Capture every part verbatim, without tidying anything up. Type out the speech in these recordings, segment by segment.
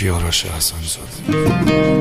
کیارش حسن زاده.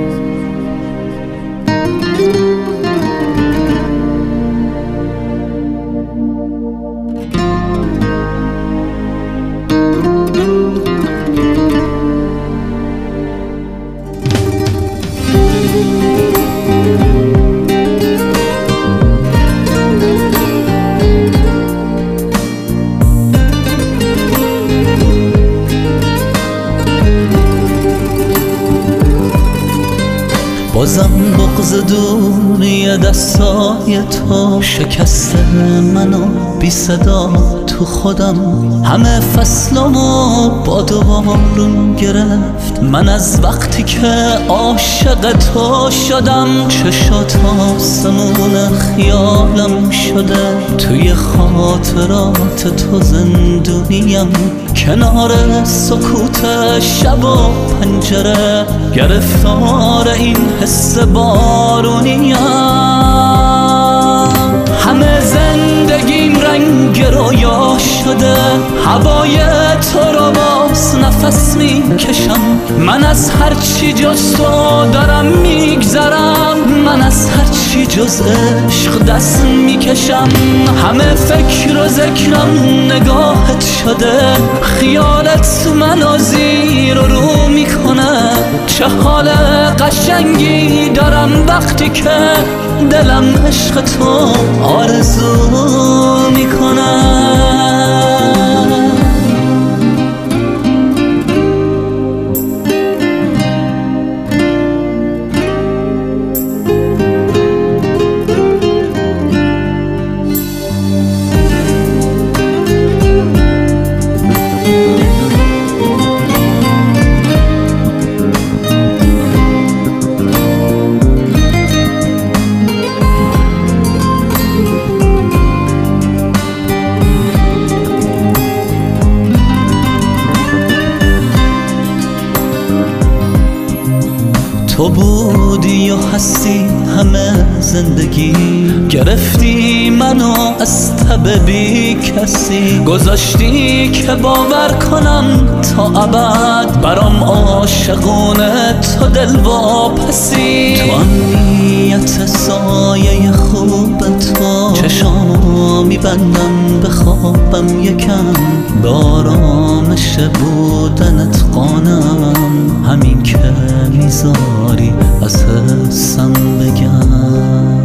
بازم بغض دوری دستای تو شکسته منو بی صدا تو خودم. همه فصلمو با دوبارون گرفت من از وقتی که عاشق تو شدم. چشات آسمون خیالم شده، توی خاطرات تو زندونیم. کنار سکوت شب و پنجره گرفتار این حس بارونیم. همه زندگیم رنگ رویا شده، هوای تو رو باز نفس میکشم. من از هرچی جز تو دارم میگذرم، من از هرچی جز عشق دست میکشم. همه فکر و ذکرم نگاهت شده، خیالت منو زیر و رو میکنه. چه حال قشنگی دارم وقتی که دلم عشق تو آرزو میکنه. تو بودی و هستی همه زندگی، گرفتی منو از تب بی کسی. گذاشتی که باور کنم تا ابد برام عاشقونه تو دل واپسی. تو امنیت سایه خوب تو چشامو میبندم بخوابم یکم. به آرامش بودنت قانم، همین که میذاری از حسم بگم.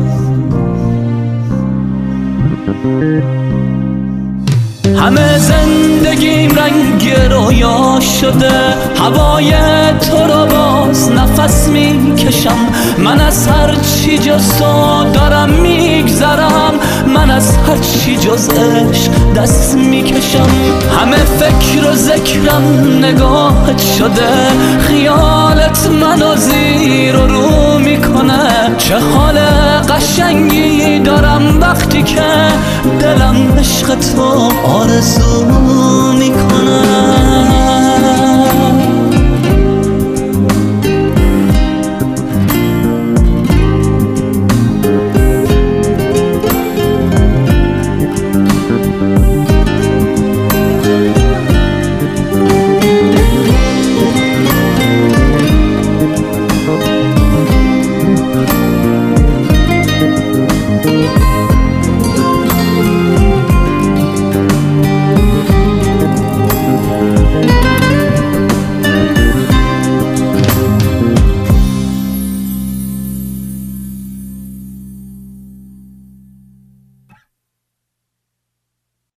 همه زندگیم رنگ رویا شده، هوای تو رو باز نفس میکشم. من از هر چی جز تو دارم میگذرم، من از هر چی جز عشق دست میکشم. همه فکر و ذکرم نگاهت شده، خیالت منو زیر و رو میکنه. چه حال قشنگی دارم وقتی که دلم عشق تو آرزو میکنه.